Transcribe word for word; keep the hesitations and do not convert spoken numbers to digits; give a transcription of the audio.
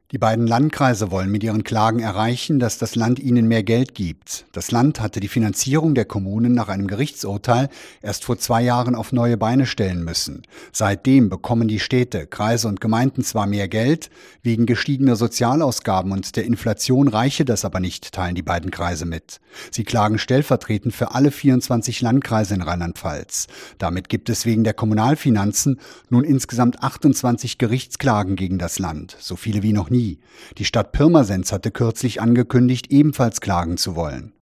Die beiden Landkreise wollen mit ihren Klagen erreichen, dass das Land ihnen mehr Geld gibt. Das Land hatte die Finanzierung der Kommunen nach einem Gerichtsurteil erst vor zwei Jahren auf neue Beine stellen müssen. Seitdem bekommen die Städte, Kreise und Gemeinden zwar mehr Geld, wegen gestiegener Sozialausgaben und der Inflation reiche das aber nicht, teilen die beiden Kreise mit. Sie klagen stellvertretend für alle vierundzwanzig Landkreise in Rheinland-Pfalz. Damit gibt es wegen der Kommunalfinanzen nun insgesamt achtundzwanzig Gerichtsklagen gegen das Land, so viele wie noch nie. Die Stadt Pirmasens hatte kürzlich angekündigt, ebenfalls klagen zu wollen.